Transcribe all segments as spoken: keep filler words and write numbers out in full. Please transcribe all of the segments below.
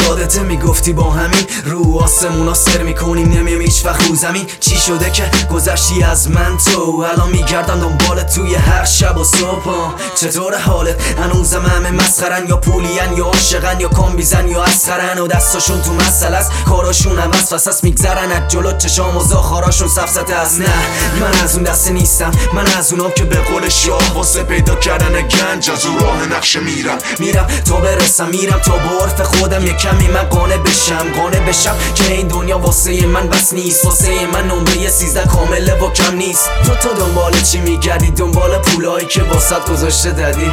یادت میگفتی با همین رو آسمونا سر میکنیم نمیم هیچ وقت رو زمین. چی شده که گذشتی از من تو الان میگردن دنبالت توی هر شب و صبح؟ چطور حالت؟ هنوزم همه مسخرن یا پولین یا عاشقن یا کامبیزن یا اسخرن و دستاشون تو مسئله است کاراشون هم از فسست میگذرن از جلو چشام و زاخاراشون سفسته است. نه من از اون دسته نیستم، من از اونام که به قول شاه واسه پیدا کردن گنج از اون راه نقشه میرم میرم تا برسم، میرم تا به عرف خودم یه کمی من قانع بشم قانع بشم که این دنیا واسه من بس نیست، واسه من نمره سیزده کامله و کم نیست. تو تو دنبال چی میگردی؟ دنبال پولایی که واسط گذاشته دادی؟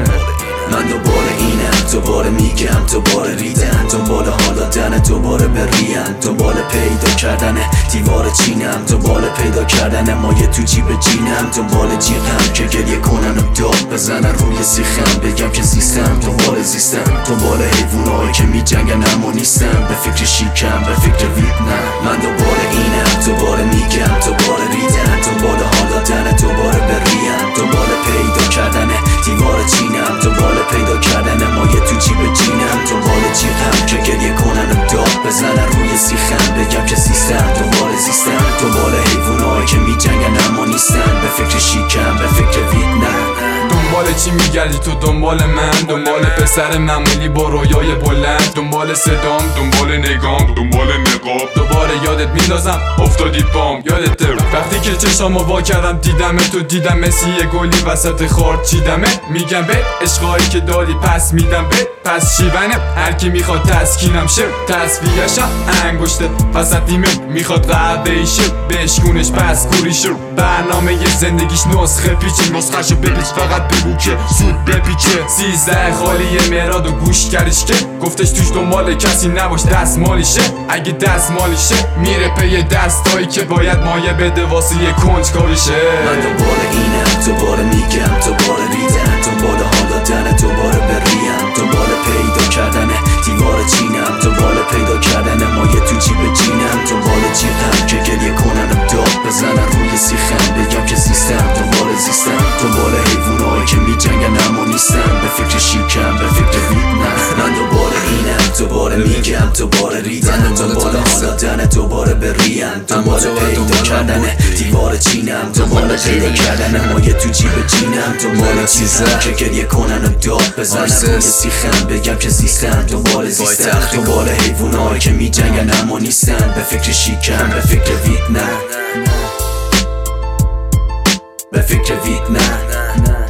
من دوباره اینم، دوباره میگم، دوباره ریدم، دنبال حال دادن، دوباره بریم، دنبال پیدا کردن دیوار چینم، دنبال پیدا کردن مایه تو جیب جینم، دنبال جیغم که گریه کنن و داد بزنن روی سیخم بگم که زیستم، دنبال زیستم، دنبال حیوانایی که میجنگن اما نیستم، به فکر شیکم، به فکر ویتنم. من دوباره اینم، دوباره میگم، دوباره ریدم، دنبال حال دادن، دوباره بریم، دنبال پیدا کردن دیوار چینم، دنبال پیدا کردن مایه تو جیب جینم، دنبال جیغم که گریه کنن و داد بزنن روی سیخم بگم که زیستم، دنبال زیستم، دنبال حیوانایی که میجنگن اما نیستن، به فکر شیکم، به فکر ویتنم. دنبال چی میگردی تو؟ دنبال من، دنبال پسر معمولی با رویای بلند، دنبال صدام، دنبال نگام، دنبال نقاب، دوباره یادت میندازم افتادی پام. یادت وقتی که چشامو وا کردم دیدم تو، دیدم مثل یه گلی وسط خار چیدمه، میگم به عشقایی که داری پس میدم به پس شیونم، هر کی میخواد تسکینم شه تصفیهشم انگشته وسط نیمه میخواد قهوه‌ای شه بشکونش پس کوری شه. برنامه ی زندگیش نسخه پیچه، نسخه‌شو بپیچ فقط بگو که زود بپیچه. سیزده خالی مراد و گوش کردیش که گفتش توش دنبال کسی نباش دستمالیشه، اگه دستمالیشه میره پی دستایی که باید مایه بده واسه یه کنجکاویشه. من دوباره اینم، دوباره میگم، دوباره ریدم، دنبال حال دادن، دوباره بریم، دنبال پیدا کردن دیوار چینم، دنبال پیدا کردن مایه تو جیب جینم، دنبال جیغم که گریه کنن و داد بزنن روی سیخم بگم که زیستم، دنبال زیستم، دنبال حیوانایی که میجنگن اما نیستن، به فکر شیکم، به فکر ویتنم. من دوباره اینم، دوباره میگم، دوباره ریدم، دنبال حال دادن، دوباره بریم، دنبال پیدا کردن دیوار چینم، دنبال پیدا کردن مایه تو جیب جینم، دنبال چیزم که گریه کنن و داد بزنن روی سیخم بگم که زیستم، دنبال زیستم، دنبال حیوانایی که میجنگن اما نیستن، به فکر شیکم، به فکر ویتنم، به فکر ویتنم.